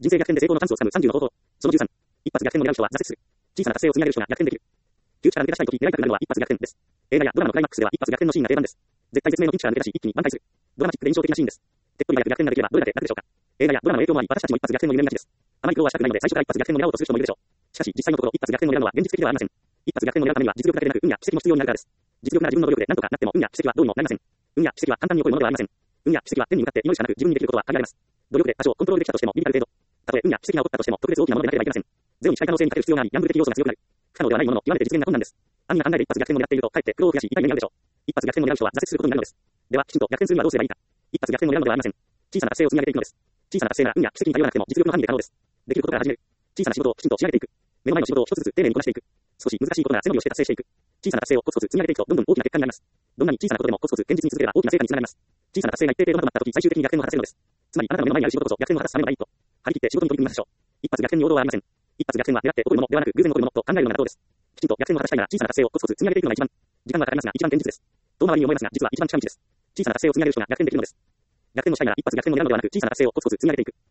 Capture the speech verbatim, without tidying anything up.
人生逆転で成功のチャンスをつかむさんじゅうの方法。そのじゅうさん。一発逆転を狙う人は挫折する。小さな達成を積み上げる人が逆転できる。窮地から抜け出したいとき狙いたくなるのは一発逆転です。映画やドラマのクライマックスでは一発逆転のシーンが定番です。絶対絶命のピンチから抜け出し一気に挽回する。ドラマチックで印象的なシーンです。手っ取り早く逆転ができればどれだけ楽でしょうか。映画やドラマの影響もあり私たちも一発逆転の夢見がちです。あまり苦労はしたくないので最初から一発逆転を狙おうとする人もいるでしょう。しかし実際のところ一発逆転を狙うのは現実的ではありません。一発逆転を狙うためには実力だけでなく運や奇跡も必要になるからです。実力なら自分の努力で何とかなっても運や奇跡はどうにもなりません。運や奇跡は簡単に起こるものではありません。運や奇跡は天に向かって祈るしかなく自分にできることは限られます。努力で多少コントロールできたとしてもビビたる程度。たとえ運や奇跡が起こったとしても特別大きなものでなければいけません。ゼロに近い可能性にかける必要があり、ギャンブル的要素が強くなる。不可能ではないものの極めて実現が困難です。暗に考えで一発逆転を狙っているとかえって苦労を増やし痛い目に遭うでしょう。一発逆転を狙う人は挫折することになるのです。ではきちんと逆転するにはどうすればいいか。一発逆転を狙うのではありません。小さな達成を積み上げていくのです。小さな達成なら運や奇跡に頼らなくても実力の範囲で可能です。できることから始める。小さな仕事をきちんと仕上げていく。目の前の仕事を一つずつ丁寧にこなしていく。少し難しいことなら背伸びをして達成していく。小さな達成をコツコツ積み上げていくとどんどん大きな結果になります。どんなに小さなことでもコツコツ堅実に続ければ大きな成果につながります。小さな達成が一定程度までなった時最終的に逆転を果たせるのです。つまりあなたの目の前にある仕事こそ逆転を果たすための第一歩。張り切って仕事に取り組みましょう。一発逆転に王道はありません。一発逆転は狙って起こるものではなく偶然起こるものと考えるのが妥当です。きちんと逆転を果たしたいなら小さな達成をコツコツ積み上げていくのが一番。時間はかかりますが一番現実です。遠回りに思いますが実は一番近道です。小さな達成を積み上げる人が逆転できるのです。逆転をしたいなら一発逆転を狙うのではなく小さな達成をコツコツ積み上げていく。